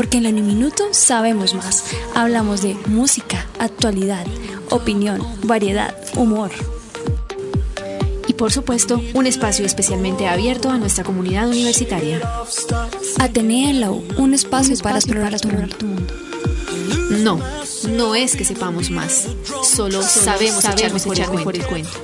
porque en el minuto sabemos más. Hablamos de música, actualidad, opinión, variedad, humor. Y por supuesto, un espacio especialmente abierto a nuestra comunidad universitaria. Atenea en la U, un espacio para explorar tu mundo. No es que sepamos más, solo sabemos echar mejor el cuento.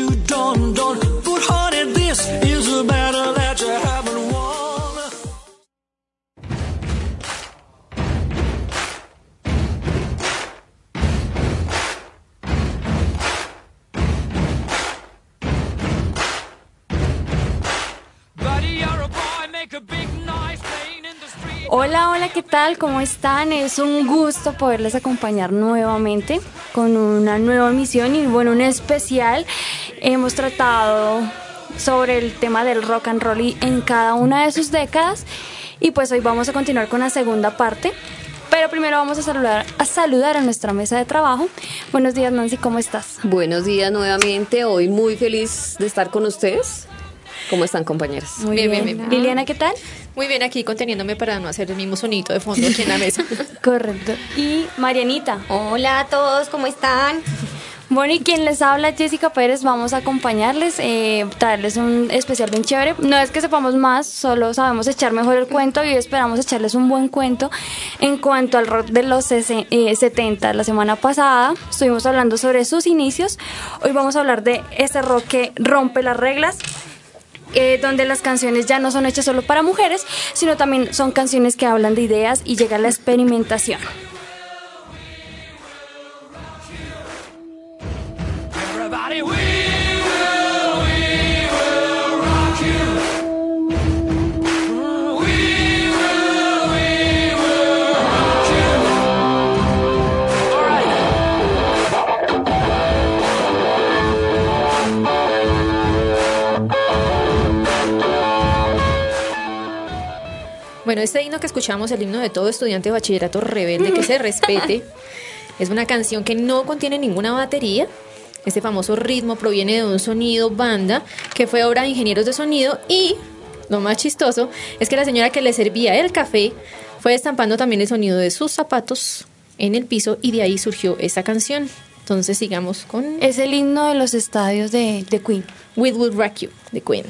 Hola, ¿qué tal? ¿Cómo están? Es un gusto poderles acompañar nuevamente con una nueva emisión y bueno, un especial. Hemos tratado sobre el tema del rock and roll y en cada una de sus décadas y pues hoy vamos a continuar con la segunda parte. Pero primero vamos a saludar a nuestra mesa de trabajo. Buenos días, Nancy, ¿cómo estás? Buenos días nuevamente, hoy muy feliz de estar con ustedes. ¿Cómo están, compañeras? Muy bien. Liliana, ¿qué tal? Muy bien, aquí conteniéndome para no hacer el mismo sonito de fondo aquí en la mesa. Correcto. Y Marianita. Hola a todos, ¿cómo están? Bueno, y quien les habla, Jessica Pérez, vamos a acompañarles, traerles un especial bien chévere. No es que sepamos más, solo sabemos echar mejor el cuento y esperamos echarles un buen cuento en cuanto al rock de los 70. La semana pasada estuvimos hablando sobre sus inicios. Hoy vamos a hablar de ese rock que rompe las reglas. Donde las canciones ya no son hechas solo para mujeres, sino también son canciones que hablan de ideas y llega la experimentación. Bueno, este himno que escuchamos, el himno de todo estudiante de bachillerato rebelde que se respete, es una canción que no contiene ninguna batería. Este famoso ritmo proviene de un sonido banda que fue obra de ingenieros de sonido y lo más chistoso es que la señora que le servía el café fue estampando también el sonido de sus zapatos en el piso y de ahí surgió esta canción. Entonces sigamos con... Es el himno de los estadios de Queen. We Will Rock You, de Queen.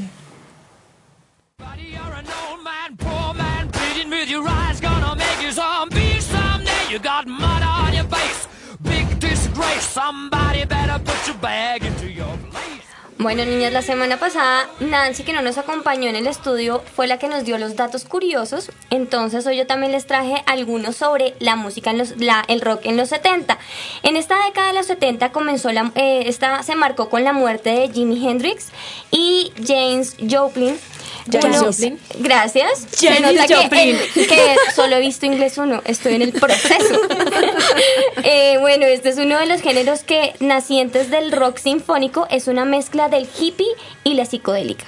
Your eyes gonna make you zombie someday. You got mud on your face, big disgrace. Somebody better put your bag into your place. Bueno, niñas, la semana pasada Nancy, que no nos acompañó en el estudio, fue la que nos dio los datos curiosos. Entonces hoy yo también les traje algunos sobre la música, el rock en los 70. En esta década de los 70 comenzó esta se marcó con la muerte de Jimi Hendrix y Janis Joplin. Gracias. Janis Joplin. Que solo he visto inglés 1, estoy en el proceso. Bueno, este es uno de los géneros que nacientes del rock sinfónico, es una mezcla del hippie y la psicodélica.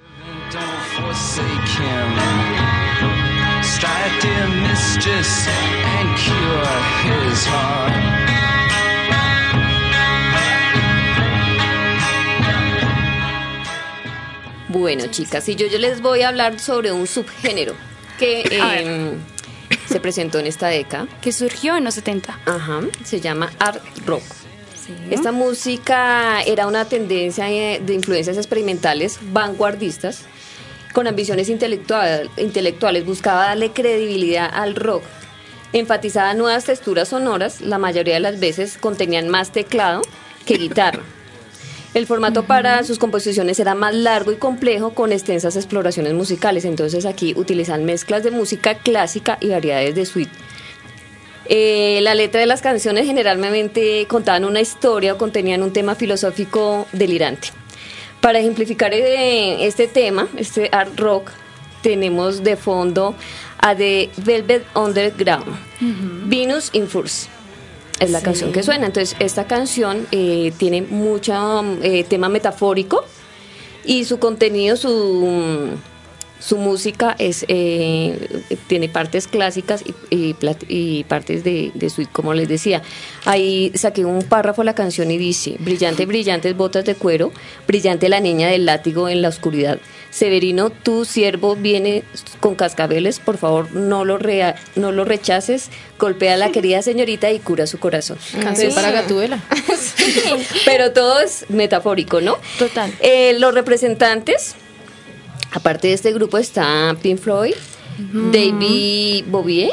Bueno, chicas, y yo les voy a hablar sobre un subgénero que se presentó en esta década. Que surgió en los 70. Ajá, se llama art rock. Sí. Esta música era una tendencia de influencias experimentales vanguardistas con ambiciones intelectuales. Buscaba darle credibilidad al rock. Enfatizaba nuevas texturas sonoras, la mayoría de las veces contenían más teclado que guitarra. El formato para sus composiciones era más largo y complejo, con extensas exploraciones musicales. Entonces aquí utilizan mezclas de música clásica y variedades de suite. La letra de las canciones generalmente contaban una historia o contenían un tema filosófico delirante. Para ejemplificar este tema, este art rock, tenemos de fondo a The Velvet Underground, Venus in Furs. Es la canción que suena. Entonces esta canción tiene mucho tema metafórico y su contenido, su música tiene partes clásicas y partes de suite, como les decía. Ahí saqué un párrafo de la canción y dice: brillante, brillantes botas de cuero, brillante la niña del látigo en la oscuridad, Severino, tu siervo viene con cascabeles, por favor no lo rechaces, golpea a la querida señorita y cura su corazón. Canción para Gatúbela. Pero todo es metafórico, ¿no? Total. Los representantes, aparte de este grupo, está Pink Floyd, David Bowie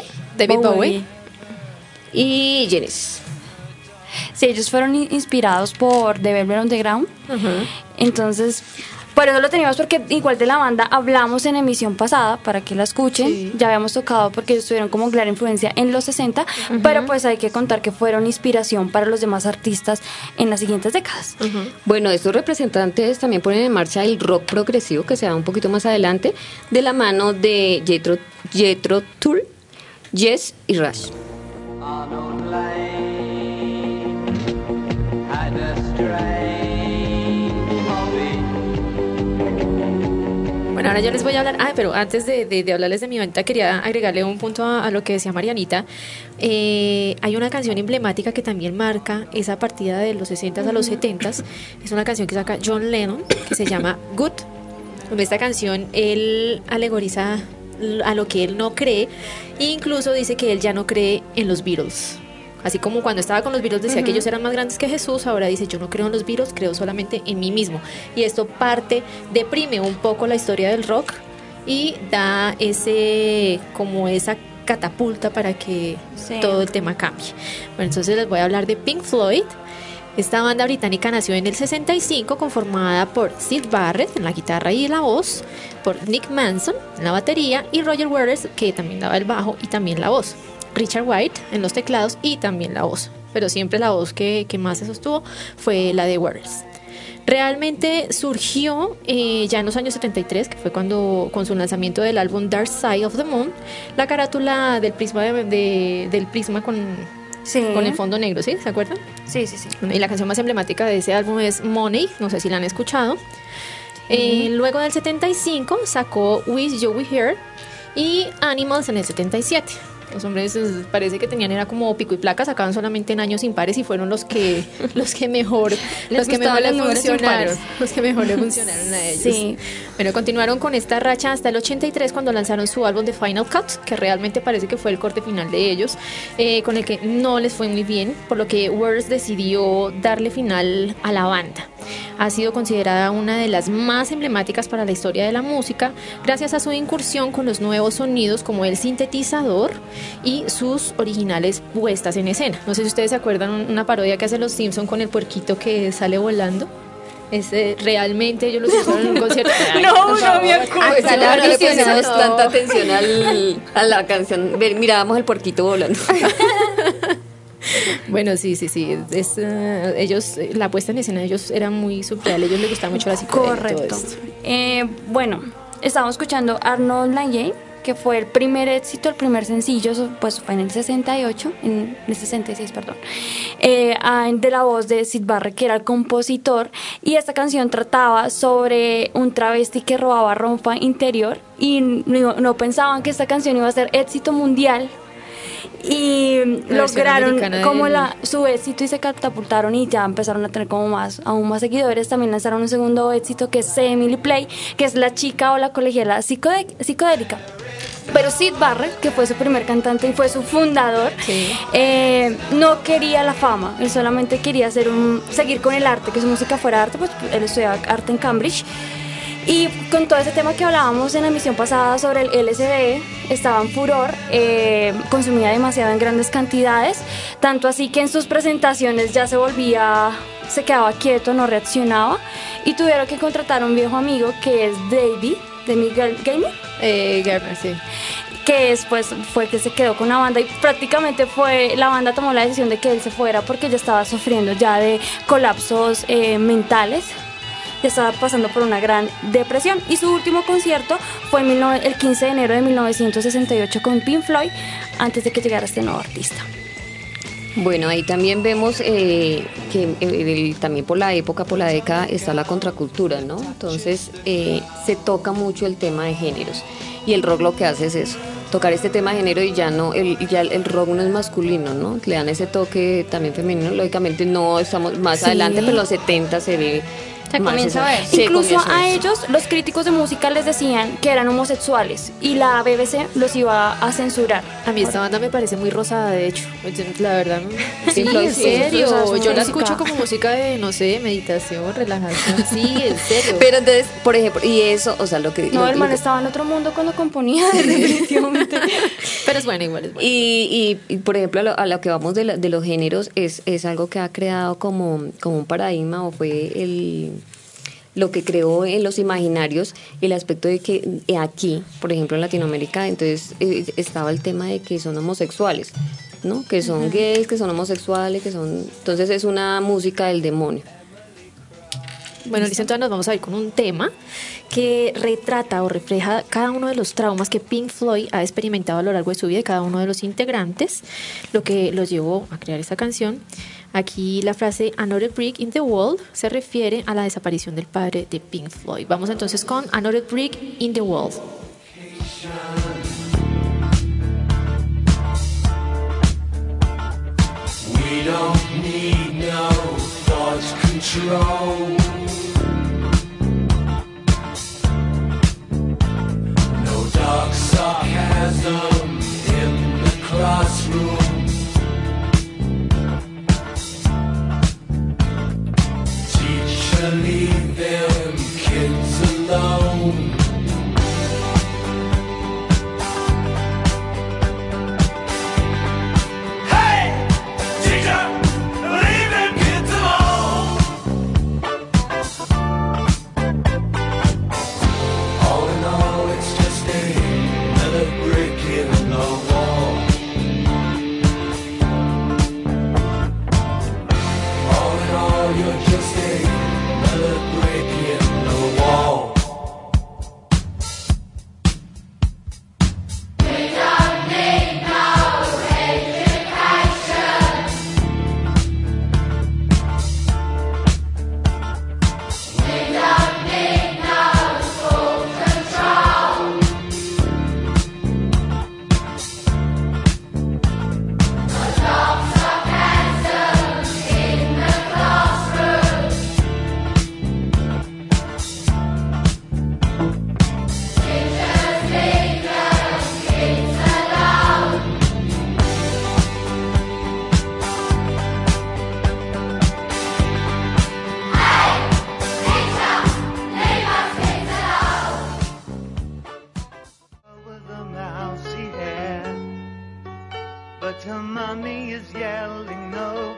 y Genesis. Sí, ellos fueron inspirados por The Velvet Underground. Entonces, por eso lo teníamos, porque igual de la banda hablamos en emisión pasada, para que la escuchen. Sí. Ya habíamos tocado porque ellos tuvieron como clara influencia en los 60, pero pues hay que contar que fueron inspiración para los demás artistas en las siguientes décadas. Bueno, estos representantes también ponen en marcha el rock progresivo, que se da un poquito más adelante, de la mano de Jethro Tull, Yes y Rush. Bueno, ahora yo les voy a hablar, pero antes de hablarles de mi banda, quería agregarle un punto a lo que decía Marianita. Hay una canción emblemática que también marca esa partida de los 60s a los 70s. Es una canción que saca John Lennon, que se llama Good. En esta canción él alegoriza a lo que él no cree, e incluso dice que él ya no cree en los Beatles. Así como cuando estaba con los Beatles decía que ellos eran más grandes que Jesús, ahora dice: yo no creo en los Beatles, creo solamente en mí mismo. Y esto deprime un poco la historia del rock y da esa catapulta para que todo el tema cambie. Bueno, entonces les voy a hablar de Pink Floyd. Esta banda británica nació en el 65, conformada por Syd Barrett en la guitarra y la voz, por Nick Manson en la batería y Roger Waters, que también daba el bajo y también la voz. Richard White en los teclados y también la voz, pero siempre la voz que más se sostuvo fue la de Waters. Realmente surgió ya en los años 73, que fue cuando, con su lanzamiento del álbum Dark Side of the Moon, la carátula del prisma del prisma con el fondo negro, ¿sí? ¿Se acuerdan? Sí. Y la canción más emblemática de ese álbum es Money, no sé si la han escuchado. Luego del 75 sacó Wish You Were Here y Animals en el 77. Los hombres parece que tenían era como pico y placa, sacaban solamente en años impares y fueron los que mejor les funcionaron a ellos. Sí. Bueno, continuaron con esta racha hasta el 83, cuando lanzaron su álbum The Final Cut, que realmente parece que fue el corte final de ellos, con el que no les fue muy bien, por lo que Waters decidió darle final a la banda. Ha sido considerada una de las más emblemáticas para la historia de la música, gracias a su incursión con los nuevos sonidos como el sintetizador y sus originales puestas en escena. No sé si ustedes se acuerdan una parodia que hacen los Simpson con el puerquito que sale volando. Realmente ellos lo hicieron en un concierto. No me acuerdo. Claro, le pusimos tanta atención a la canción. Mirábamos el puerquito volando. Bueno, sí. Ellos, la puesta en escena de ellos era muy surreal. A ellos les gustaba mucho la psicodelia. Correcto. Bueno, estábamos escuchando Arnold Layne, que fue el primer éxito, el primer sencillo, pues fue en el 68, en el 66, perdón, de la voz de Syd Barrett, que era el compositor, y esta canción trataba sobre un travesti que robaba ropa interior, y no pensaban que esta canción iba a ser éxito mundial, y lograron como su éxito y se catapultaron y ya empezaron a tener como aún más seguidores. También lanzaron un segundo éxito, que es Emily Play, que es la chica o la colegiala psicodélica. Pero Syd Barrett, que fue su primer cantante y fue su fundador, no quería la fama, él solamente quería seguir con el arte, que su música fuera arte, pues él estudiaba arte en Cambridge. Y con todo ese tema que hablábamos en la emisión pasada sobre el LSD, estaba en furor, consumía demasiado en grandes cantidades, tanto así que en sus presentaciones ya se quedaba quieto, no reaccionaba, y tuvieron que contratar a un viejo amigo que es David, de Miguel Gaiman, sí, que después fue que se quedó con la banda, y prácticamente la banda tomó la decisión de que él se fuera porque ya estaba sufriendo ya de colapsos mentales. Ya estaba pasando por una gran depresión, y su último concierto fue el 15 de enero de 1968 con Pink Floyd, antes de que llegara este nuevo artista. Bueno, ahí también vemos que también por la década está la contracultura, ¿no? Entonces se toca mucho el tema de géneros, y el rock lo que hace es eso, tocar este tema de género, y ya el rock no es masculino, ¿no? Le dan ese toque también femenino. Lógicamente no estamos más adelante, pero en los 70 se ve Se comienza a ver. Sí, Incluso comienza a eso. ellos, los críticos de música les decían que eran homosexuales y la BBC los iba a censurar. A mí esta banda me parece muy rosada, de hecho. La verdad, sí, Floyd, en sí, serio. o sea, su Yo la música. escucho como música de, no sé, meditación, relajación. Sí, en serio. Pero entonces, por ejemplo, y eso, o sea, lo que... No, lo- el lo man que- estaba en otro mundo cuando componía, definitivamente. Pero es bueno, igual es bueno. Y, por ejemplo, a lo que vamos de los géneros, es algo que ha creado como un paradigma, o fue lo que creó en los imaginarios el aspecto de que aquí, por ejemplo en Latinoamérica, entonces estaba el tema de que son homosexuales, ¿no? Que son gays, que son homosexuales, que son... Entonces es una música del demonio. Bueno, listo, entonces nos vamos a ir con un tema que retrata o refleja cada uno de los traumas que Pink Floyd ha experimentado a lo largo de su vida y cada uno de los integrantes, lo que los llevó a crear esta canción. Aquí la frase Another Brick in the Wall se refiere a la desaparición del padre de Pink Floyd. Vamos entonces con Another Brick in the Wall. We don't need no thought control. No dark sarcasm in the classroom. Teacher, leave them kids alone. Hey, teacher, leave them kids alone. All in all, it's just another brick in the wall. All in all, you're just another brick in the wall. With a mousy hair, but her mommy is yelling no.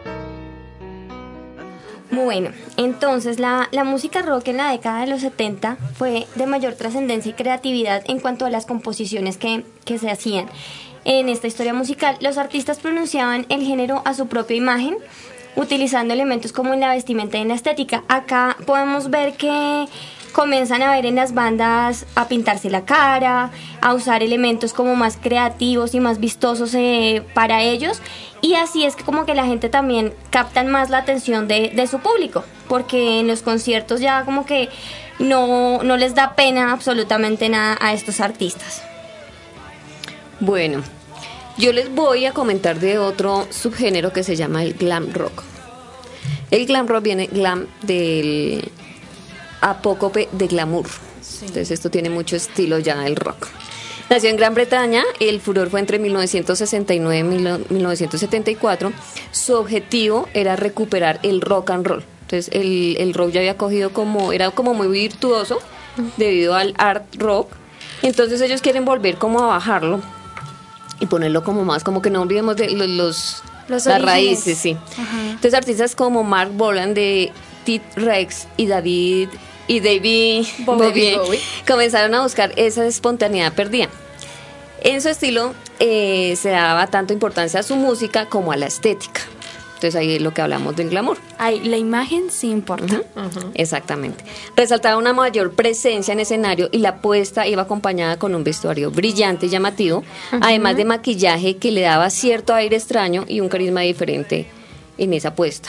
Bueno, entonces la música rock en la década de los 70 fue de mayor trascendencia y creatividad en cuanto a las composiciones que se hacían. En esta historia musical, los artistas pronunciaban el género a su propia imagen, utilizando elementos como en la vestimenta y en la estética. Acá podemos ver que comienzan a ver en las bandas a pintarse la cara, a usar elementos como más creativos y más vistosos para ellos, y así es que como que la gente también captan más la atención de su público, porque en los conciertos ya como que no les da pena absolutamente nada a estos artistas. Bueno, yo les voy a comentar de otro subgénero que se llama el glam rock. El glam rock viene glam del apócope de glamour. Entonces esto tiene mucho estilo ya del rock. Nació en Gran Bretaña, el furor fue entre 1969 y 1974. Su objetivo era recuperar el rock and roll. Entonces el rock ya había cogido era como muy virtuoso debido al art rock. Entonces ellos quieren volver como a bajarlo y ponerlo como más, como que no olvidemos de las orígenes. raíces, sí. Ajá. Entonces artistas como Mark Bolan de T-Rex y David Bowie comenzaron a buscar esa espontaneidad perdida. En su estilo se daba tanto importancia a su música como a la estética. Entonces ahí es lo que hablamos del glamour. Ay, la imagen sí importa. Exactamente. Resaltaba una mayor presencia en escenario y la puesta iba acompañada con un vestuario brillante y llamativo, además de maquillaje que le daba cierto aire extraño y un carisma diferente en esa puesta.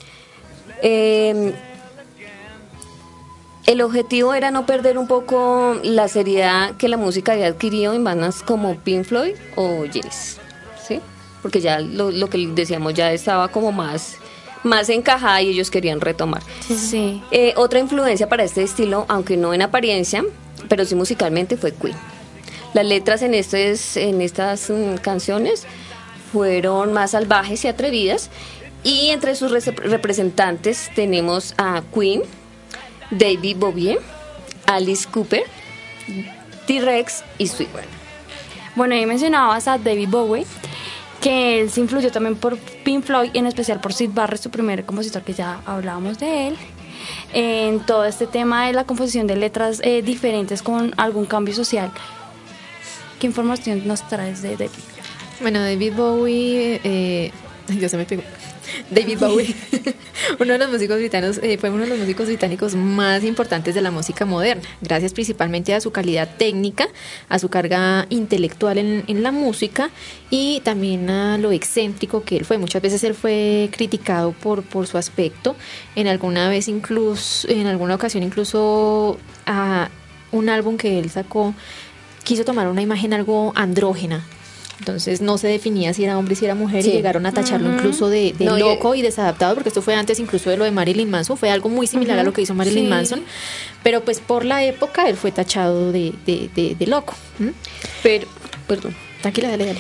El objetivo era no perder un poco la seriedad que la música había adquirido en bandas como Pink Floyd o Genesis, ¿sí? Porque ya lo que decíamos ya estaba como más más encajada y ellos querían retomar. Sí. Otra influencia para este estilo, aunque no en apariencia, pero sí musicalmente, fue Queen. Las letras en estas canciones fueron más salvajes y atrevidas, y entre sus representantes tenemos a Queen, David Bowie, Alice Cooper, T-Rex y Sweetwater. Bueno, ahí mencionabas a David Bowie, que él se influyó también por Pink Floyd, en especial por Syd Barrett, su primer compositor, que ya hablábamos de él, en todo este tema de la composición de letras diferentes con algún cambio social. ¿Qué información nos traes de David? Bueno, David Bowie, ya se me pegó. David Bowie, uno de los músicos británicos, fue uno de los músicos británicos más importantes de la música moderna, gracias principalmente a su calidad técnica, a su carga intelectual en la música y también a lo excéntrico que él fue. Muchas veces él fue criticado por su aspecto, en alguna ocasión incluso a un álbum que él sacó quiso tomar una imagen algo andrógena. Entonces no se definía si era hombre y si era mujer, sí. Y llegaron a tacharlo incluso de loco y desadaptado, porque esto fue antes incluso de lo de Marilyn Manson, fue algo muy similar a lo que hizo Marilyn Manson, pero pues por la época él fue tachado de loco. Pero, perdón. Tranquila, dale.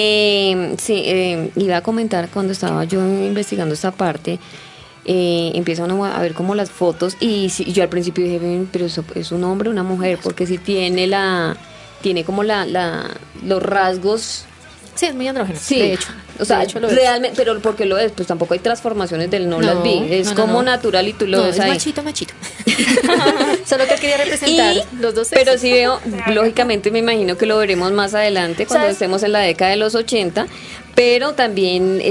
Iba a comentar cuando estaba yo investigando esta parte. Empieza uno a ver como las fotos y yo al principio dije, pero eso es un hombre o una mujer, porque si tiene como los rasgos. Sí, es muy andrógeno, sí, de hecho. O sea, de hecho lo realmente, pero porque lo es, pues tampoco hay transformaciones del las vi. Es como natural y tú lo ves ahí. Machito. Solo que él quería representar los dos sexos. Pero sí veo, lógicamente me imagino que lo veremos más adelante cuando estemos en la década de los 80, pero también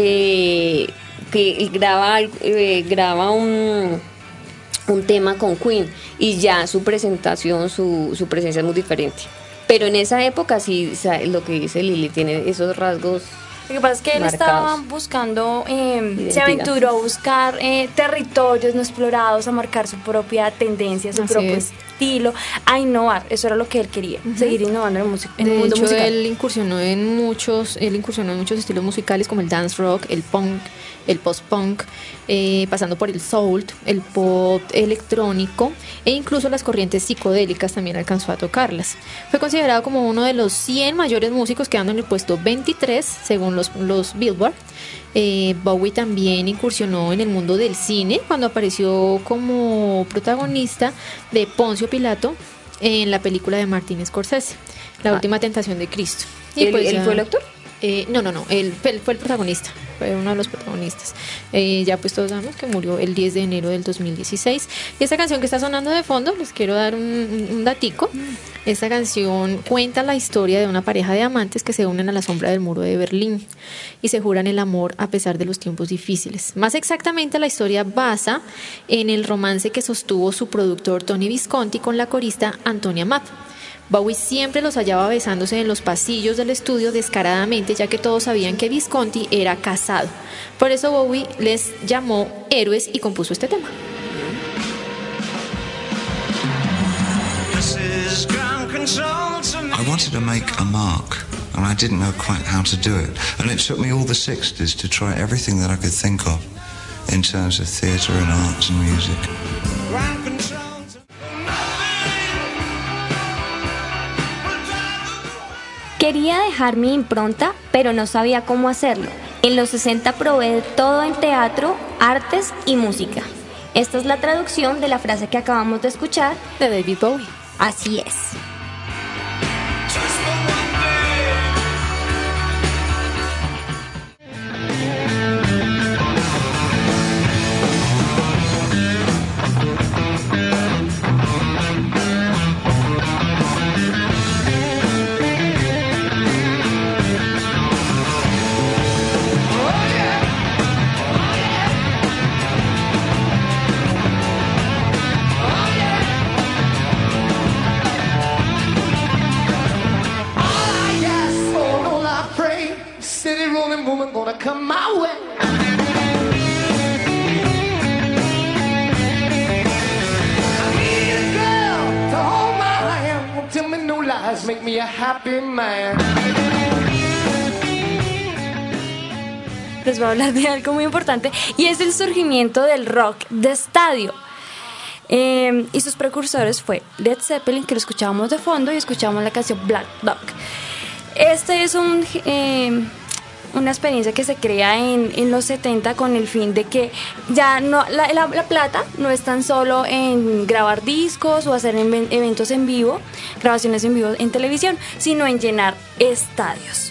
que graba un tema con Queen y ya su presentación, su presencia es muy diferente. Pero en esa época sí, lo que dice Lili, tiene esos rasgos. Lo que pasa es que él estaba buscando, se aventuró a buscar territorios no explorados, a marcar su propia tendencia, su propio estilo, a innovar. Eso era lo que él quería, seguir innovando en el mundo musical. Él incursionó en muchos estilos musicales como el dance rock, el punk, el post-punk, pasando por el soul, el pop electrónico e incluso las corrientes psicodélicas también alcanzó a tocarlas. Fue considerado como uno de los 100 mayores músicos, quedando en el puesto 23 según los Billboard. Bowie también incursionó en el mundo del cine cuando apareció como protagonista de Poncio Pilato en la película de Martin Scorsese, La Última Tentación de Cristo. Y ¿Él fue el actor? No, él fue el protagonista, fue uno de los protagonistas. Ya pues todos sabemos que murió el 10 de enero del 2016. Y esta canción que está sonando de fondo, les quiero dar un datico. Esta canción cuenta la historia de una pareja de amantes que se unen a la sombra del muro de Berlín y se juran el amor a pesar de los tiempos difíciles. Más exactamente, la historia basa en el romance que sostuvo su productor Tony Visconti con la corista Antonia Mapp. Bowie siempre los hallaba besándose en los pasillos del estudio descaradamente, ya que todos sabían que Visconti era casado. Por eso Bowie les llamó héroes y compuso este tema. I wanted to make a mark, and I didn't know quite how to do it. And it took me all the 60s to try everything that I could think of in terms of theatre and arts and music. Quería dejar mi impronta, pero no sabía cómo hacerlo. En los 60 probé todo en teatro, artes y música. Esta es la traducción de la frase que acabamos de escuchar de David Bowie. Así es. Come my way. I need a girl to hold my hand, won't tell me no lies, make me a happy man. les voy a hablar de algo muy importante y es el surgimiento del rock de estadio. Y sus precursores fue Led Zeppelin, que lo escuchábamos de fondo, y escuchábamos la canción Black Dog. Este es una experiencia que se crea en los 70 con el fin de que ya no la plata no es tan solo en grabar discos o hacer eventos en vivo, grabaciones en vivo en televisión, sino en llenar estadios.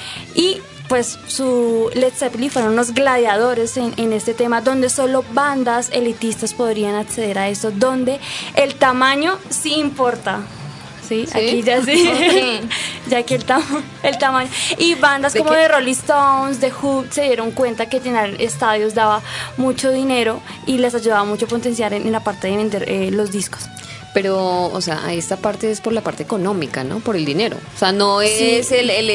Y pues Led Zeppelin fueron unos gladiadores en este tema, donde solo bandas elitistas podrían acceder a eso, donde el tamaño sí importa. Sí, aquí ya sí. Okay. Ya que el tamaño. Y bandas como de Rolling Stones, The Who, se dieron cuenta que llenar estadios daba mucho dinero y les ayudaba mucho a potenciar en la parte de vender los discos. Pero, o sea, esta parte es por la parte económica, ¿no? Por el dinero. O sea, no es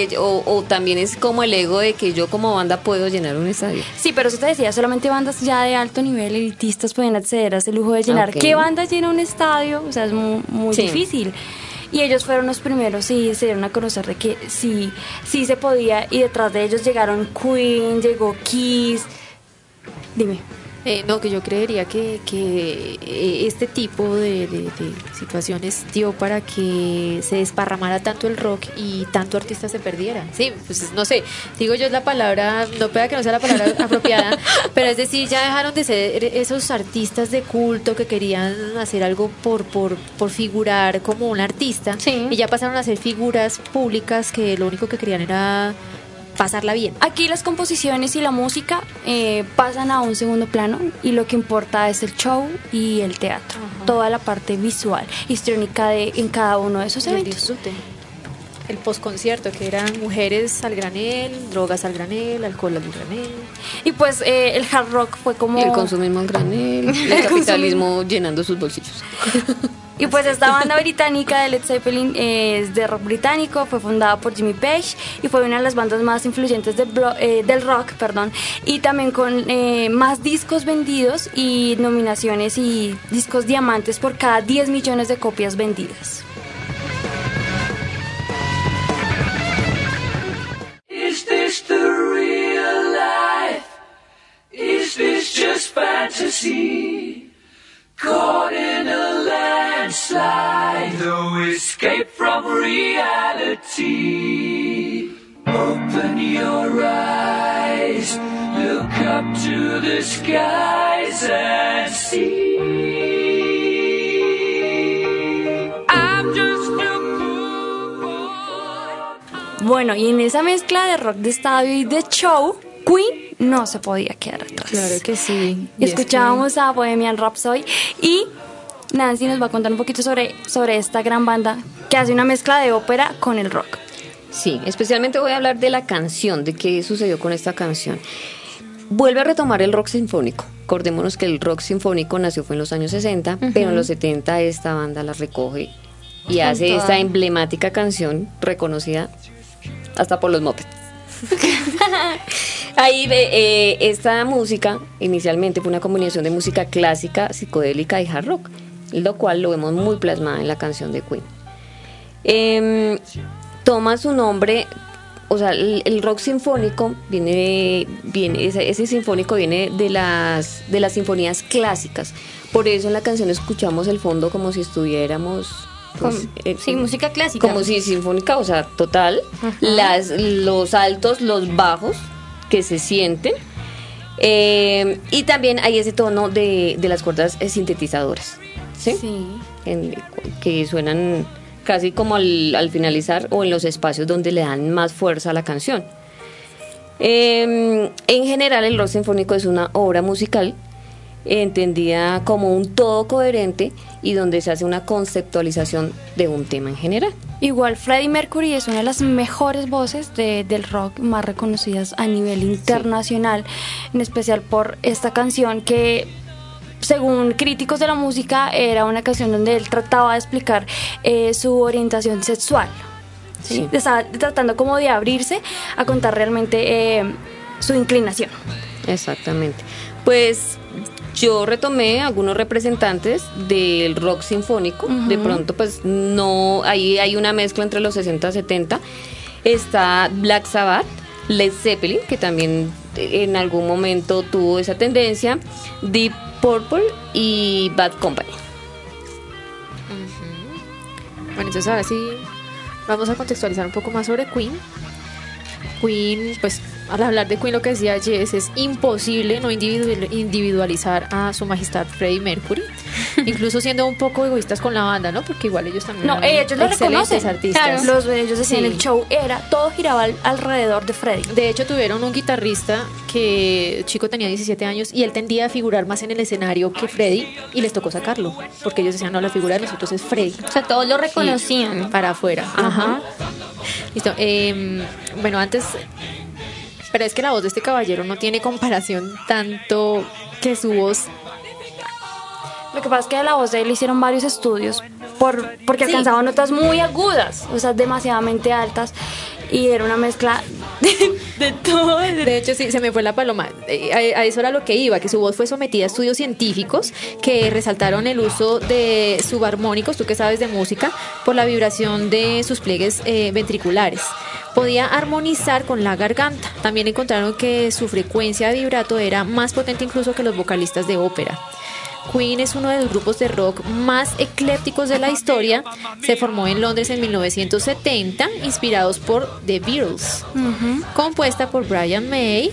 o también es como el ego de que yo como banda puedo llenar un estadio. Sí, pero eso te decía, solamente bandas ya de alto nivel, elitistas, pueden acceder a ese lujo de llenar. Okay. ¿Qué banda llena un estadio? O sea, es muy difícil. Y ellos fueron los primeros y se dieron a conocer de que sí se podía. Y detrás de ellos llegaron Queen, llegó Kiss. Dime. No, que yo creería que este tipo de situaciones dio para que se desparramara tanto el rock y tanto artista se perdiera. Sí, pues no sé, digo yo es la palabra, no pueda que no sea la palabra apropiada, pero es decir, ya dejaron de ser esos artistas de culto que querían hacer algo por figurar como un artista, y ya pasaron a ser figuras públicas que lo único que querían era pasarla bien. Aquí las composiciones y la música pasan a un segundo plano y lo que importa es el show y el teatro, toda la parte visual, histriónica en cada uno de esos eventos. El disfrute, el postconcierto, que eran mujeres al granel, drogas al granel, alcohol al granel. Y pues el hard rock fue como... El consumismo al granel, el capitalismo llenando sus bolsillos. Y pues esta banda británica de Led Zeppelin es de rock británico, fue fundada por Jimmy Page y fue una de las bandas más influyentes del rock, y también con más discos vendidos y nominaciones y discos diamantes por cada 10 millones de copias vendidas. Is this the real life? Is this just fantasy? Caught in a landslide, no escape from reality. Open your eyes, look up to the skies and see. I'm just a poor boy. Bueno, y en esa mezcla de rock de estadio y de show, Queen no se podía quedar atrás. Claro que sí. Escuchábamos a Bohemian Rhapsody y Nancy nos va a contar un poquito sobre esta gran banda que hace una mezcla de ópera con el rock. Sí, especialmente voy a hablar de la canción, de qué sucedió con esta canción. Vuelve a retomar el rock sinfónico. Acordémonos que el rock sinfónico nació fue en los años 60, pero en los 70 esta banda la recoge y hace esta emblemática canción reconocida hasta por los Muppets. Ahí esta música inicialmente fue una combinación de música clásica, psicodélica y hard rock, lo cual lo vemos muy plasmada en la canción de Queen. Toma su nombre, o sea, el rock sinfónico viene ese sinfónico viene de las sinfonías clásicas. Por eso en la canción escuchamos el fondo como si estuviéramos... Pues, sí, música clásica. Como si sinfónica, o sea, total. Los altos, los bajos que se sienten. Y también hay ese tono de las cuerdas sintetizadoras, ¿sí? Que suenan casi como al finalizar o en los espacios donde le dan más fuerza a la canción. En general, el rock sinfónico es una obra musical entendida como un todo coherente y donde se hace una conceptualización de un tema en general. Igual Freddie Mercury es una de las mejores voces del rock más reconocidas a nivel internacional, en especial por esta canción que, según críticos de la música, era una canción donde él trataba de explicar su orientación sexual. ¿Sí? Estaba tratando como de abrirse a contar realmente su inclinación. Exactamente. Pues yo retomé algunos representantes del rock sinfónico. De pronto pues no, ahí hay una mezcla entre los 60 y 70. Está Black Sabbath, Led Zeppelin, que también en algún momento tuvo esa tendencia, Deep Purple y Bad Company. Bueno, entonces ahora sí vamos a contextualizar un poco más sobre Queen. Queen, pues al hablar de Queen, lo que decía Jess, es imposible no individualizar a su majestad Freddie Mercury, incluso siendo un poco egoístas con la banda, ¿no? Porque igual ellos también eran ellos lo reconocen. artistas. Claro, ellos decían, Sí. el show todo giraba alrededor de Freddie. De hecho, tuvieron un guitarrista que el chico tenía 17 años y él tendía a figurar más en el escenario que Freddie, y les tocó sacarlo, porque ellos decían, no, la figura de nosotros es Freddie. O sea, todos lo reconocían. Sí, para afuera. Ajá. Listo. Bueno, antes... Pero es que la voz de este caballero no tiene comparación, tanto que su voz... Lo que pasa es que a la voz de él hicieron varios estudios porque Sí. alcanzaba notas muy agudas, o sea, demasiadamente altas, y era una mezcla de todo. De hecho, sí, se me fue la paloma. A eso era lo que iba, que su voz fue sometida a estudios científicos que resaltaron el uso de subarmónicos, tú que sabes de música, por la vibración de sus pliegues ventriculares. Podía armonizar con la garganta. También encontraron que su frecuencia de vibrato era más potente incluso que los vocalistas de ópera. Queen es uno de los grupos de rock más eclécticos de la historia. Se formó en Londres en 1970, inspirados por The Beatles. Compuesta por Brian May.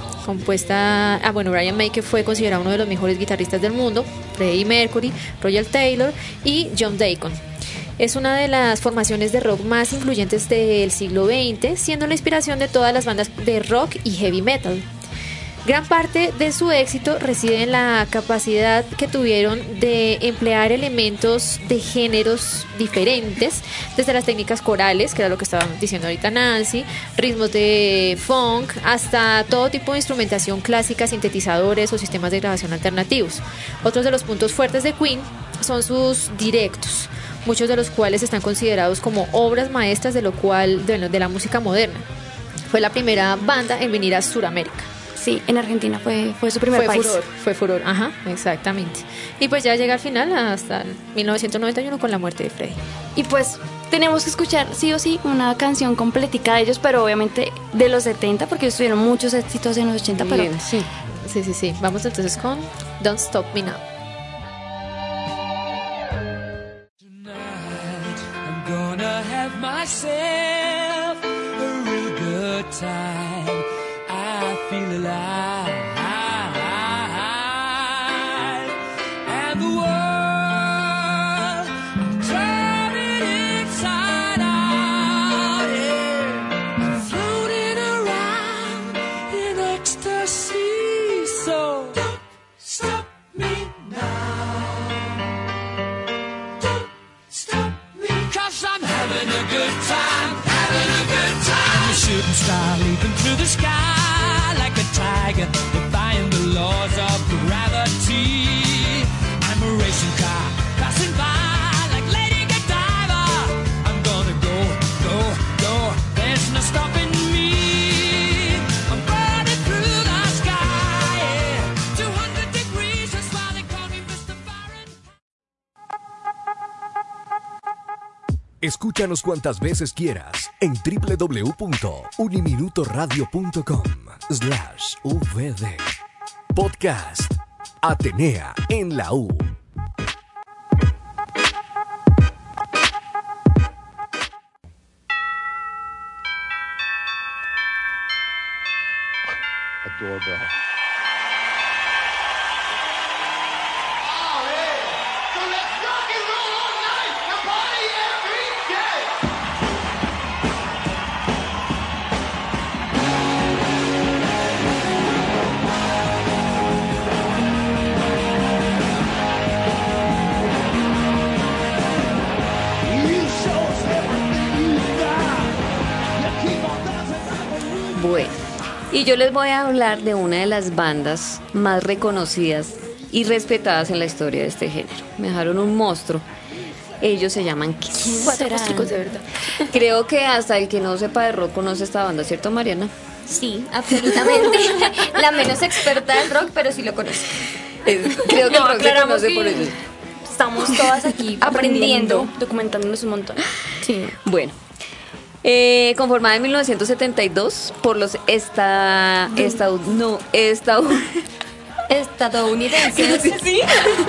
Brian May, que fue considerado uno de los mejores guitarristas del mundo, Freddie Mercury, Roger Taylor y John Deacon. Es una de las formaciones de rock más influyentes del siglo XX, siendo la inspiración de todas las bandas de rock y heavy metal. Gran parte de su éxito reside en la capacidad que tuvieron de emplear elementos de géneros diferentes, desde las técnicas corales, que era lo que estaba diciendo ahorita Nancy, ritmos de funk, hasta todo tipo de instrumentación clásica, sintetizadores o sistemas de grabación alternativos. Otros de los puntos fuertes de Queen son sus directos, muchos de los cuales están considerados como obras maestras de la música moderna. Fue la primera banda en venir a Sudamérica. Sí, en Argentina fue su primer país. Fue furor, ajá, exactamente. Y pues ya llega al final hasta 1991 con la muerte de Freddie. Y pues tenemos que escuchar sí o sí una canción completica de ellos, pero obviamente de los 70, porque ellos tuvieron muchos éxitos en los 80, pero Bien, sí. Vamos entonces con Don't Stop Me Now. I'm gonna have myself a real good time. I feel alive, and the world I'm turning inside out. Yeah, I'm floating around in ecstasy. So don't stop me now. Don't stop me, 'cause I'm having a good time, having a good time. I'm a shooting star leaping through the sky. Like a tiger, defying the laws of gravity. I'm a racing car, passing by like Lady Godiva. I'm gonna go, go, go, there's no stopping me. I'm burning through the sky, yeah. 200 degrees, that's why they call me Mr. Fahrenheit. Escúchanos cuantas veces quieras en www.uniminutoradio.com/VD. Podcast Atenea en la U. Doorbell. Bueno, y yo les voy a hablar de una de las bandas más reconocidas y respetadas en la historia de este género. Me dejaron un monstruo. Ellos se llaman Kiss. Cuatro monstruos de verdad. Creo que hasta el que no sepa de rock conoce esta banda, ¿cierto, Mariana? Sí, absolutamente. La menos experta del rock, pero sí lo conozco. Creo que el rock se conoce por ellos. Estamos todas aquí aprendiendo, documentándonos un montón. Sí. Bueno, Conformada en 1972 por los estadounidenses. Sí.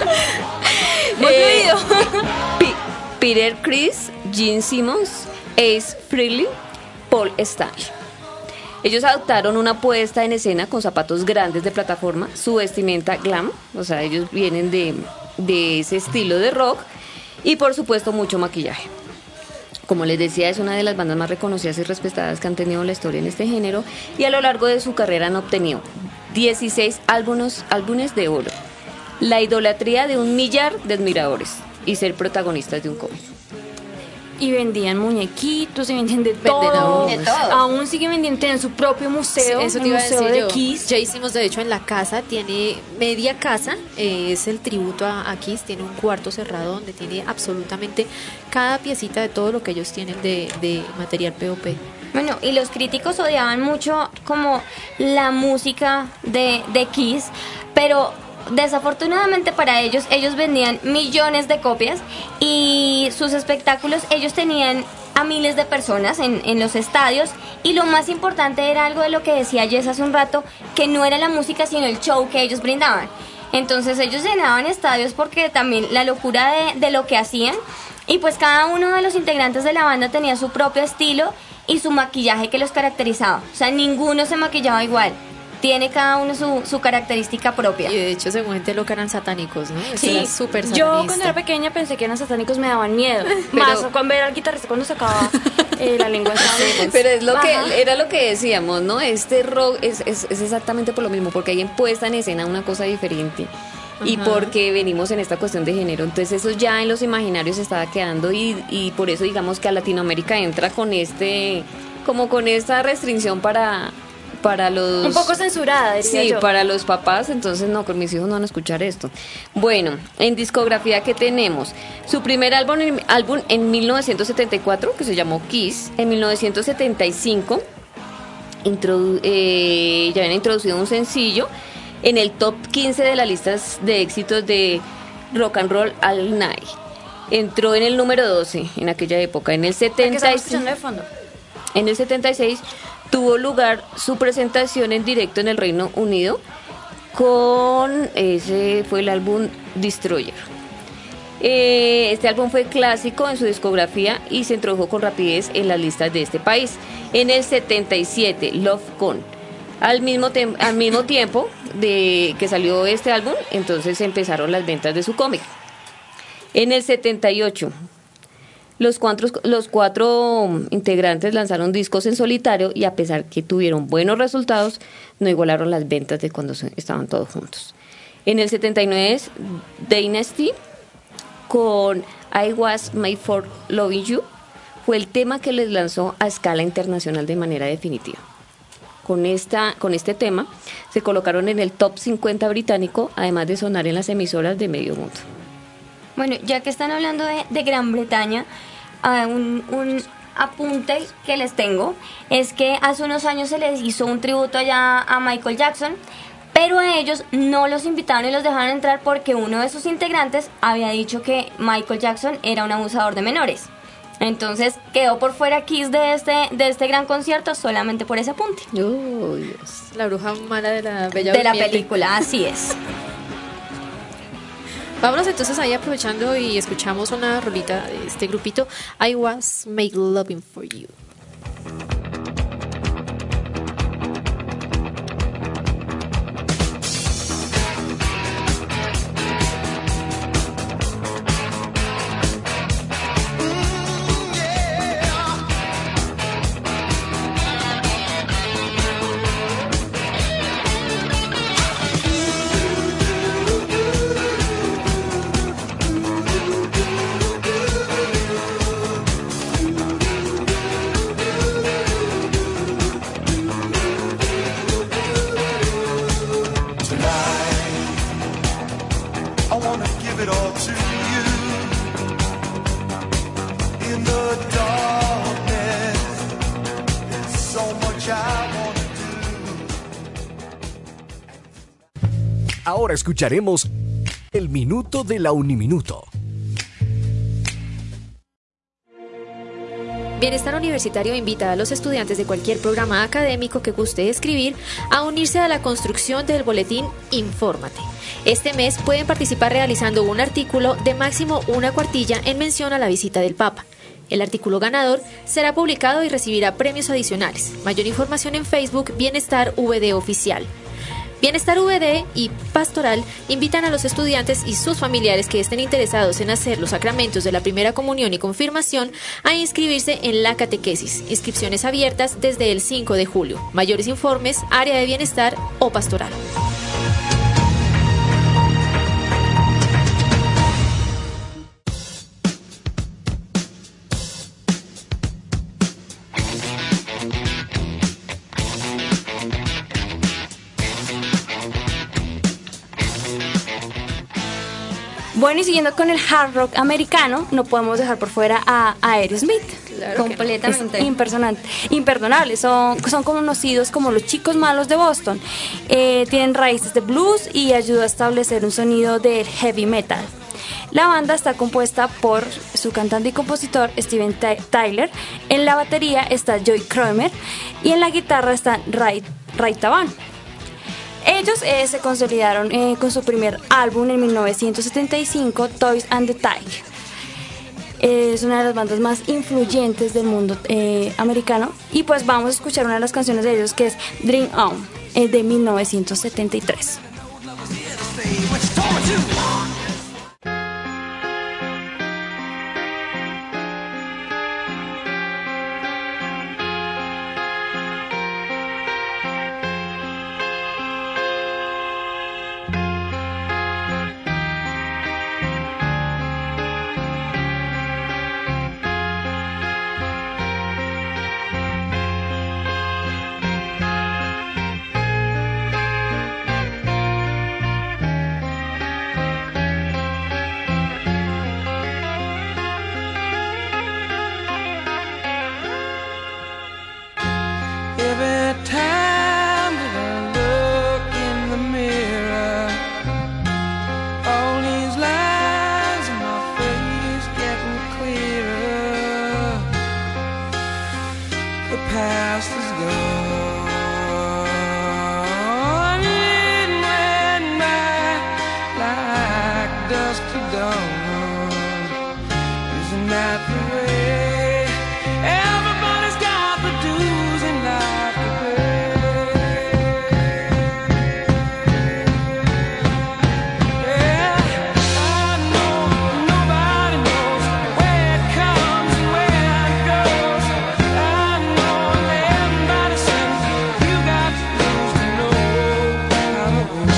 Peter Criss, Gene Simmons, Ace Frehley, Paul Stanley. Ellos adoptaron una puesta en escena con zapatos grandes de plataforma, su vestimenta glam, o sea, ellos vienen de ese estilo de rock, y por supuesto mucho maquillaje. Como les decía, es una de las bandas más reconocidas y respetadas que han tenido la historia en este género, y a lo largo de su carrera han obtenido 16 álbumes de oro, la idolatría de 1 millar de admiradores y ser protagonistas de un cómic. Y vendían muñequitos, y vendían de todo. Aún siguen vendiendo, tienen su propio museo. Eso te el iba a museo decir de yo. Kiss. Ya hicimos, de hecho, en la casa, tiene media casa, es el tributo a Kiss, tiene un cuarto cerrado donde tiene absolutamente cada piecita de todo lo que ellos tienen de material POP. Bueno, y los críticos odiaban mucho como la música de Kiss, pero desafortunadamente para ellos vendían millones de copias, y sus espectáculos ellos tenían a miles de personas en los estadios, y lo más importante era algo de lo que decía Jess hace un rato, que no era la música sino el show que ellos brindaban. Entonces ellos llenaban estadios porque también la locura de lo que hacían, y pues cada uno de los integrantes de la banda tenía su propio estilo y su maquillaje que los caracterizaba. O sea, ninguno se maquillaba igual. Tiene cada uno su característica propia. Y de hecho, según gente loca, eran satánicos, ¿no? Sí, era súper satanista. yo cuando era pequeña pensé que eran satánicos, me daban miedo. Más con ver al guitarrista cuando sacaba la lengua. Pero es lo que era lo que decíamos, ¿no? Este rock es exactamente por lo mismo, porque hay en puesta en escena una cosa diferente. Y porque venimos en esta cuestión de género, entonces eso ya en los imaginarios se estaba quedando, y por eso digamos que a Latinoamérica entra con con esta restricción para los... Un poco censurada, diría yo. Para los papás, entonces no, con mis hijos no van a escuchar esto. Bueno, en discografía, ¿qué tenemos? Su primer álbum en 1974, que se llamó Kiss. En 1975 ya habían introducido un sencillo en el top 15 de las listas de éxitos de Rock and Roll All Night. Entró en el número 12 en aquella época. En el 76 tuvo lugar su presentación en directo en el Reino Unido ese fue el álbum Destroyer. Este álbum fue clásico en su discografía y se introdujo con rapidez en las listas de este país. En el 77, Love Gone. Al mismo tiempo de que salió este álbum, entonces empezaron las ventas de su cómic. En el 78, los cuatro integrantes lanzaron discos en solitario, y a pesar que tuvieron buenos resultados, no igualaron las ventas de cuando estaban todos juntos. En el 79, Dynasty con I Was Made for Loving You fue el tema que les lanzó a escala internacional de manera definitiva. Con este tema se colocaron en el top 50 británico, además de sonar en las emisoras de medio mundo. Bueno, ya que están hablando de Gran Bretaña, un apunte que les tengo es que hace unos años se les hizo un tributo allá a Michael Jackson, pero a ellos no los invitaron y los dejaron entrar porque uno de sus integrantes había dicho que Michael Jackson era un abusador de menores. Entonces quedó por fuera Kiss de este gran concierto solamente por ese apunte. Oh, Dios. La bruja mala de la Bella de la Durmiente. película, así es. Vámonos entonces ahí aprovechando y escuchamos una rolita de este grupito, I Was Made Loving for You. Ahora escucharemos el minuto de la Uniminuto. Bienestar Universitario invita a los estudiantes de cualquier programa académico que guste escribir a unirse a la construcción del boletín Infórmate. Este mes pueden participar realizando un artículo de máximo una cuartilla en mención a la visita del Papa. El artículo ganador será publicado y recibirá premios adicionales. Mayor información en Facebook Bienestar VD Oficial. Bienestar VD y Pastoral invitan a los estudiantes y sus familiares que estén interesados en hacer los sacramentos de la primera comunión y confirmación a inscribirse en la catequesis. Inscripciones abiertas desde el 5 de julio. Mayores informes, área de bienestar o pastoral. Bueno, y siguiendo con el hard rock americano, no podemos dejar por fuera a Aerosmith. Claro, completamente. Es imperdonable. Son conocidos como los chicos malos de Boston. Tienen raíces de blues y ayuda a establecer un sonido del heavy metal. La banda está compuesta por su cantante y compositor Steven Tyler. En la batería está Joey Kramer y en la guitarra está Ray Taban. Ellos se consolidaron con su primer álbum en 1975, Toys and the Tiger. Es una de las bandas más influyentes del mundo americano. Y pues vamos a escuchar una de las canciones de ellos, que es Dream On, de 1973. Every time that I look in the mirror, all these lines in my face getting clearer. The past is gone. It went by like dusk to dawn. Isn't that the way? Everybody's got the dues in life to pay. Yeah, I know nobody knows where it comes and where it goes. I know everybody says you got to lose to know how to win.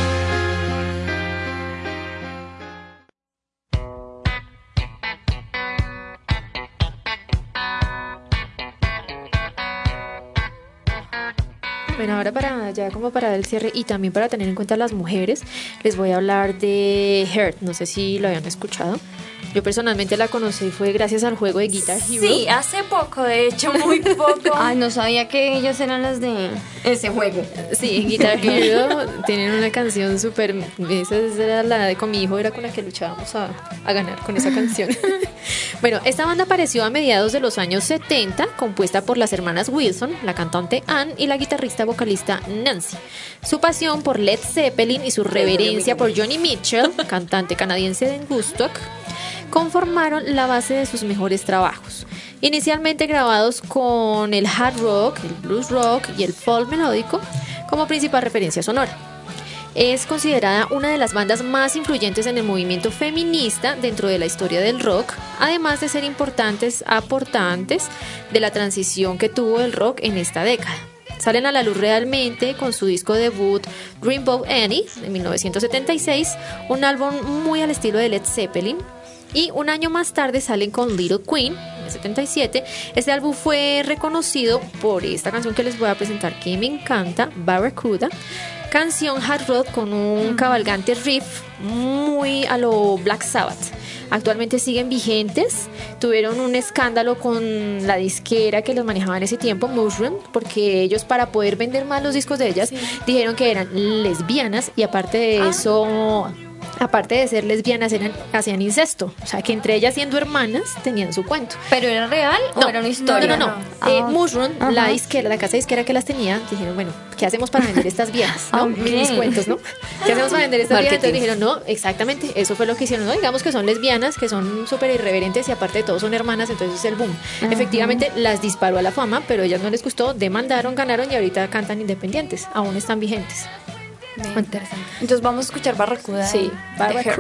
Bueno, ahora para el cierre y también para tener en cuenta a las mujeres, les voy a hablar de Heart. No sé si lo habían escuchado. Yo personalmente la conocí fue gracias al juego de Guitar Hero. Sí, hace poco, de hecho, muy poco. Ay, no sabía que ellas eran las de ese juego. Sí, en Guitar Hero tienen una canción súper... Esa era la de con mi hijo, era con la que luchábamos a ganar con esa canción. Bueno, esta banda apareció a mediados de los años 70, compuesta por las hermanas Wilson, la cantante Ann y la guitarrista vocalista Nancy. Su pasión por Led Zeppelin y su reverencia por Johnny Mitchell, cantante canadiense de Woodstock, conformaron la base de sus mejores trabajos. Inicialmente grabados con el hard rock, el blues rock y el folk melódico como principal referencia sonora. Es considerada una de las bandas más influyentes en el movimiento feminista dentro de la historia del rock, además de ser importantes aportantes de la transición que tuvo el rock en esta década. Salen a la luz realmente con su disco debut Dreamboat Annie de 1976, un álbum muy al estilo de Led Zeppelin. Y un año más tarde salen con Little Queen, en el 77. Este álbum fue reconocido por esta canción que les voy a presentar, que me encanta, Barracuda. Canción hard rock con un cabalgante riff muy a lo Black Sabbath. Actualmente siguen vigentes. Tuvieron un escándalo con la disquera que los manejaba en ese tiempo, Mushroom, porque ellos, para poder vender más los discos de ellas, dijeron que eran lesbianas y aparte de eso aparte de ser lesbianas, hacían incesto. O sea, que entre ellas, siendo hermanas, tenían su cuento. ¿Pero era real o era una historia? No. Mushroom, la casa disquera que las tenía, dijeron, bueno, ¿qué hacemos para vender estas viejas? ¿No? Mis cuentos, ¿no? ¿Qué hacemos para vender estas viejas? Entonces dijeron, no, exactamente, eso fue lo que hicieron. No, digamos que son lesbianas, que son súper irreverentes y aparte de todo son hermanas, entonces es el boom. Efectivamente, las disparó a la fama, pero a ellas no les gustó, demandaron, ganaron y ahorita cantan independientes, aún están vigentes. Interesante. Entonces vamos a escuchar Barracuda. Sí, Barracuda.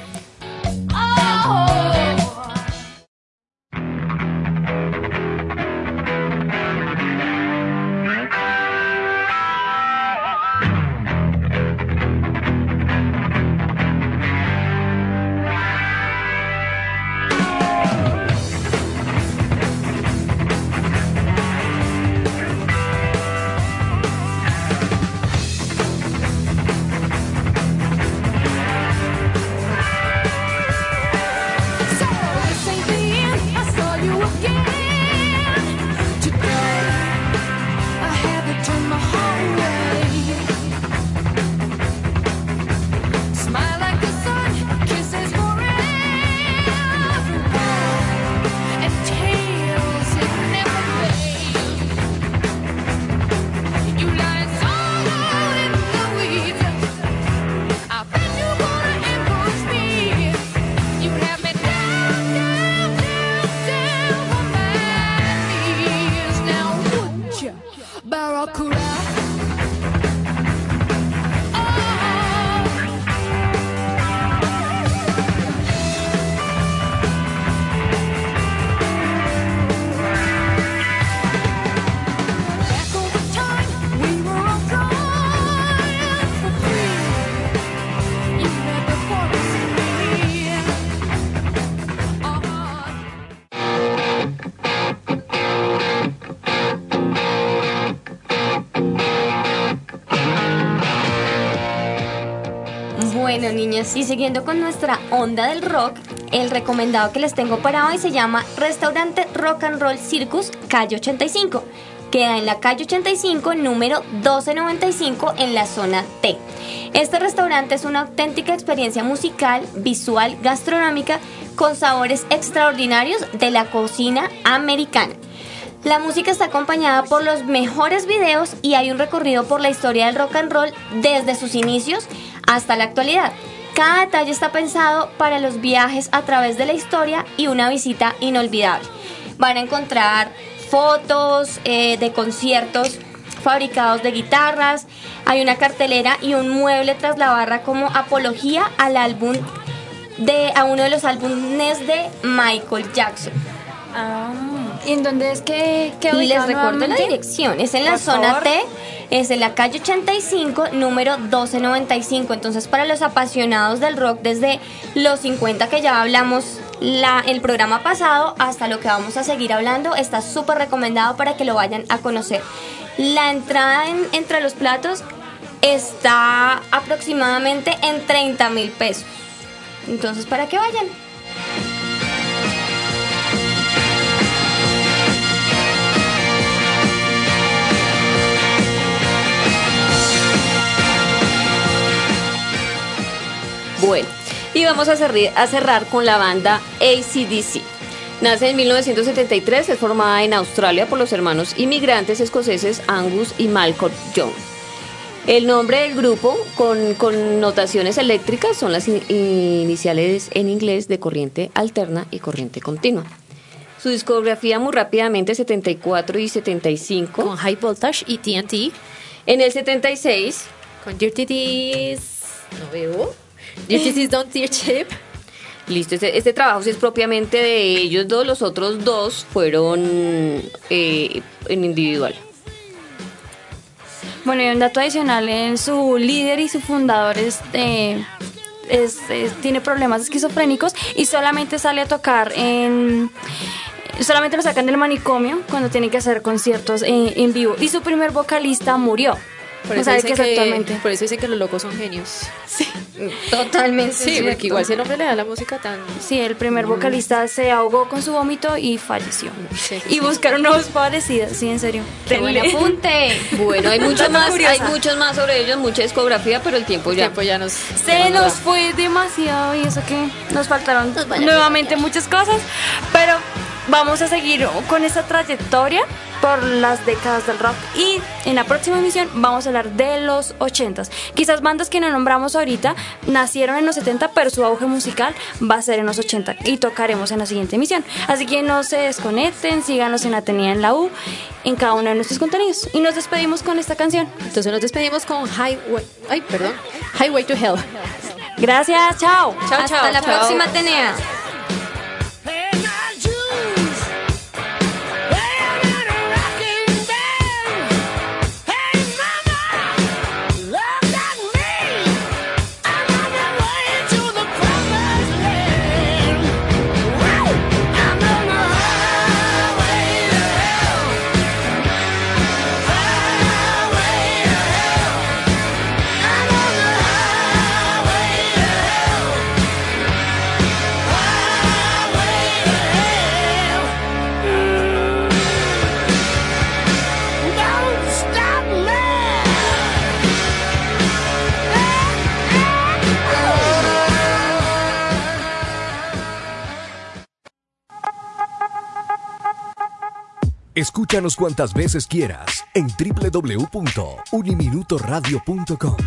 Bueno, niñas, y siguiendo con nuestra onda del rock, el recomendado que les tengo para hoy se llama Restaurante Rock and Roll Circus Calle 85. Queda en la calle 85, número 1295, en la zona T. Este restaurante es una auténtica experiencia musical, visual, gastronómica, con sabores extraordinarios de la cocina americana. La música está acompañada por los mejores videos y hay un recorrido por la historia del rock and roll desde sus inicios hasta la actualidad. Cada detalle está pensado para los viajes a través de la historia y una visita inolvidable. Van a encontrar fotos de conciertos fabricados de guitarras, hay una cartelera y un mueble tras la barra como apología al álbum a uno de los álbumes de Michael Jackson. ¿Y en dónde es que Y les recuerdo la dirección, es en la zona T, es en la calle 85, número 1295. Entonces, para los apasionados del rock desde los 50 que ya hablamos el programa pasado hasta lo que vamos a seguir hablando, está súper recomendado para que lo vayan a conocer. La entrada entre los platos está aproximadamente en 30,000 pesos. Entonces, para que vayan. Bueno, y vamos a cerrar con la banda AC/DC. Nace en 1973, es formada en Australia por los hermanos inmigrantes escoceses Angus y Malcolm Young. El nombre del grupo, con notaciones eléctricas, son las iniciales en inglés de corriente alterna y corriente continua. Su discografía muy rápidamente, 74 y 75. Con High Voltage y TNT. En el 76. Con Dirty Deeds. No veo. Dirty Deeds Don't Tear Chip. Listo, este trabajo sí es propiamente de ellos dos, los otros dos fueron en individual. Bueno, y un dato adicional, su líder y su fundador tiene problemas esquizofrénicos y solamente sale a tocar solamente lo sacan del manicomio cuando tiene que hacer conciertos en vivo. Y su primer vocalista murió. Por no eso, sabe dicen qué es que, actualmente. por eso dicen que los locos son genios. Totalmente. Sí, cierto. porque igual si el hombre le da la música tan... Sí, el primer vocalista se ahogó con su vómito y falleció. Sí, Y buscaron nuevos parecidos, sí, en serio. ¡Qué buen apunte! Bueno, hay muchos Dato más, curiosa. hay muchos más sobre ellos, mucha discografía, pero el tiempo ya. tiempo ya nos... Se nos fue demasiado y eso que nos faltaron nuevamente muchas cosas, pero vamos a seguir con esta trayectoria por las décadas del rock y en la próxima emisión vamos a hablar de los 80s. Quizás bandas que no nombramos ahorita nacieron en los 70, pero su auge musical va a ser en los 80 y tocaremos en la siguiente emisión. Así que no se desconecten, síganos en Atenea en la U, en cada uno de nuestros contenidos. Y nos despedimos con esta canción. Entonces nos despedimos con Highway to Hell. Gracias, chao. Chao, Hasta chao, la chao. próxima, Atenea. Hey, my shoes, playing in a rocking band. Hey, mama, look at me. I'm on my way to the promised land. Woo! I'm on the highway to hell. Highway to hell. I'm on the highway to hell. Don't stop me. Escúchanos cuantas veces quieras en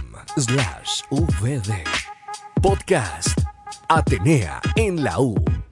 www.uniminutoradio.com/vd. Podcast Atenea en la U.